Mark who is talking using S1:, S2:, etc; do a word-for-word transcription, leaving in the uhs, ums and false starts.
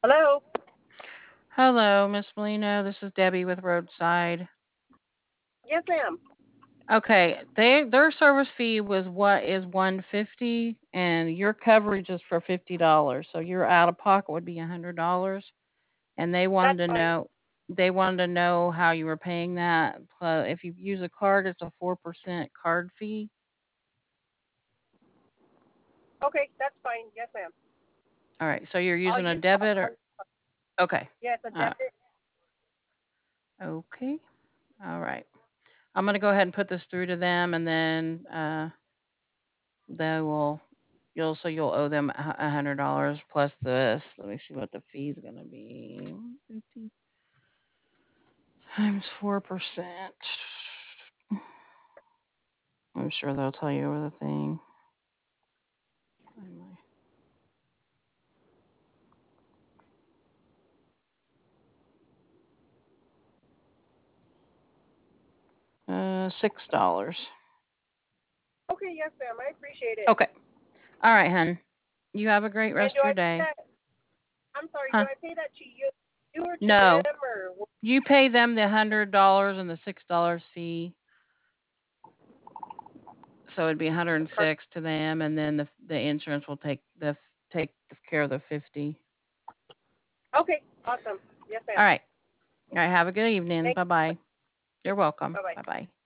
S1: Hello?
S2: Hello, Miss Molino. This is Debbie with Roadside.
S1: Yes, ma'am.
S2: Okay, they their service fee was what is one fifty, and your coverage is for fifty dollars. So your out of pocket would be a hundred dollars, and they wanted
S1: That's
S2: to
S1: fine.
S2: know they wanted to know how you were paying that. Plus, if you use a card, it's a four percent card fee.
S1: Okay, that's fine. Yes, ma'am.
S2: All right, so you're
S1: I'll
S2: using a
S1: use
S2: debit
S1: card.
S2: or okay,
S1: Yes, a
S2: uh,
S1: debit.
S2: okay, all right. I'm gonna go ahead and put this through to them, and then uh, they will you'll so you'll owe them a a hundred dollars plus this. Let me see what the fee is gonna be. Fifty times four percent. I'm sure they'll tell you over the thing. Find my- Uh, six dollars.
S1: Okay, yes, ma'am. I appreciate it.
S2: Okay. All right, hun. You have a great
S1: And
S2: rest
S1: do
S2: of
S1: I
S2: your
S1: pay
S2: day.
S1: that? I'm sorry. Do
S2: Huh?
S1: I pay that to you, you or to
S2: No,
S1: them, or
S2: you pay them the hundred dollars and the six dollars fee, so it'd be one hundred and
S1: per?
S2: six to them, and then the the insurance will take the take care of the fifty.
S1: Okay, awesome. Yes, ma'am.
S2: All right. All right. Have a good evening.
S1: Thank
S2: Bye
S1: you.
S2: bye. You're welcome.
S1: Bye bye.
S2: Bye bye.